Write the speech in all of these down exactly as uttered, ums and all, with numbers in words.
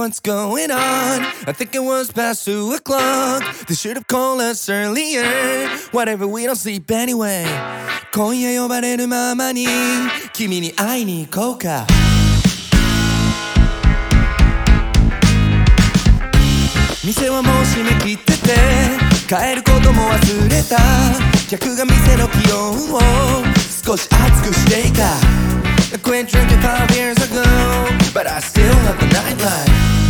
what's going on. I think it was past two o'clock. They should have called us earlier. Whatever, we don't sleep anyway. 今夜呼ばれるままに君に会いに行こうか。店はもう閉め切ってて帰ることも忘れた。客が店の気温を少し熱くしていた。I quit drinking five years ago, but I still love the nightlife.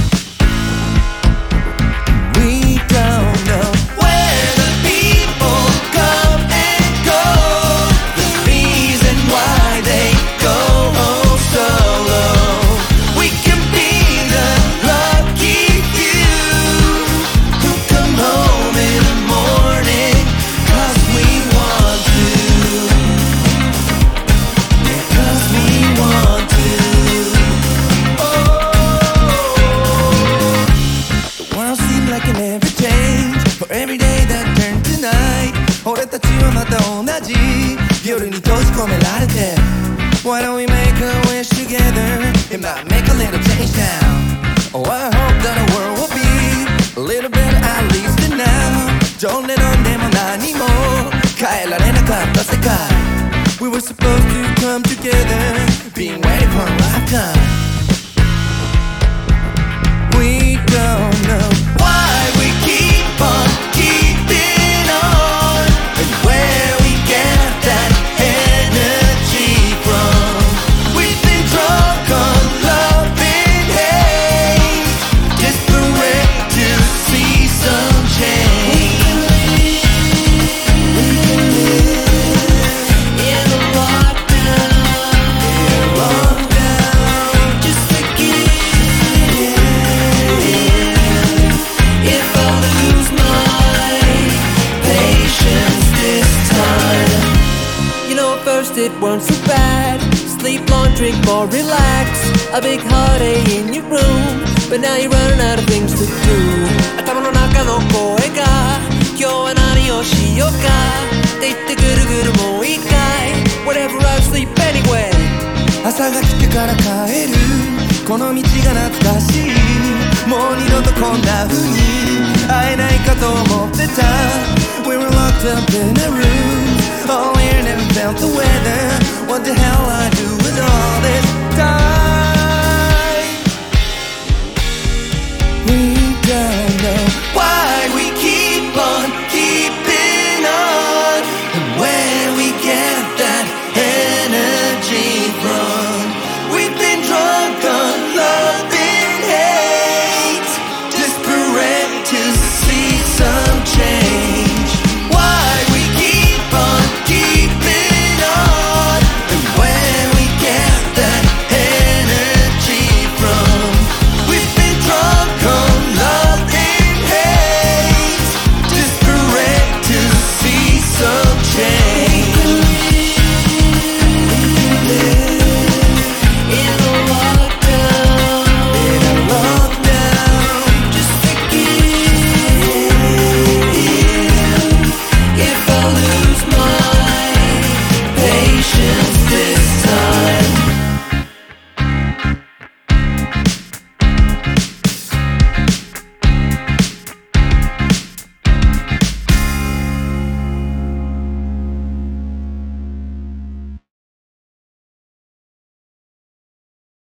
We don't know where the people come and go, the reason why they go oh so low. We can be the lucky few who come home in the morning 'cause we want to, yeah, 'cause we want to. Oh, the world seems like it never changed for every day that turned to night. 俺たちはまた同じ夜に閉じ込められて Why don't we make a wish together? It might make a little change now. Oh, I hope that the world will be a little better at least than now. ジョン・レノンでも何も変えられなかった世界 We were supposed to come together, being waiting for a lifetime. We don't know why we keep on keeping on, and where we get that energy from. We've been drunk on love and hate, desperate to see some change. We can live in a lockdown, in a lockdown, just forget if I lose my patience this time. You know, at first it weren't so bad. Sleep long, drink more, relax. A big holiday in your room, but now you're running out of things to do. 頭の中の声が今日は何をしようかって言ってぐるぐるもう一回 Whatever, I'll sleep anyway. 朝が来てから帰るこの道が懐かしい。もう二度とこんな風に会えないかと思ってた。 We were locked up in a room, all air never felt the weather. What the hell I do with all this?